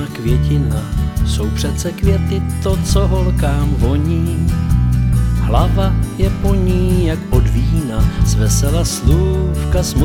květina, jsou přece květy to, co holkám voní. Hlava je po ní jak od vína, zvesela slůvka smutná.